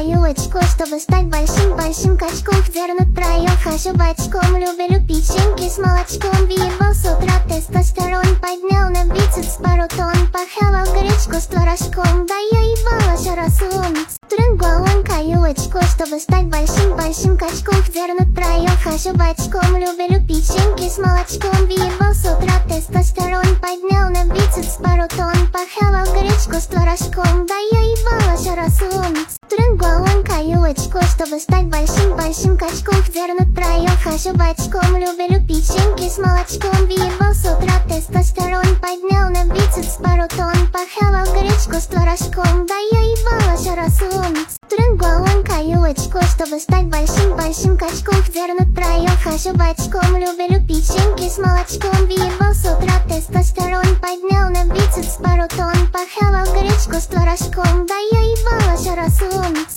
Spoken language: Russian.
каю очко, чтобы стать большим качком. В дернут троем хожу бочком, люблю печеньки с молочком. Въебал с утра тестостерон, поднял на бицепс пару тонн. Похавал гречку с творожком, да я ебала шараслон. Тренголон каю очко, чтобы стать большим качком. В дернут троем хожу бочком, люблю печеньки с молочком. Въебал с утра тестостерон, поднял на бицепс пару тонн. Похавал гречку с творожком, да я ебала шараслон. Тренголон каю очко, чтобы стать большим качком. В дернут троем хожу бочком, люблю печеньки с молочком. Въебал с утра тестостерон, поднял на бицепс пару тонн. Похавал гречку с творожком, да я ебала шараслон. Тренголон каю очко, чтобы стать большим качком. В дернут троем хожу бочком, люблю печеньки с молочком. Въебал с утра тестостерон, поднял на бицепс пару тонн. Похавал гречку с творожком, да я ебала шараслон.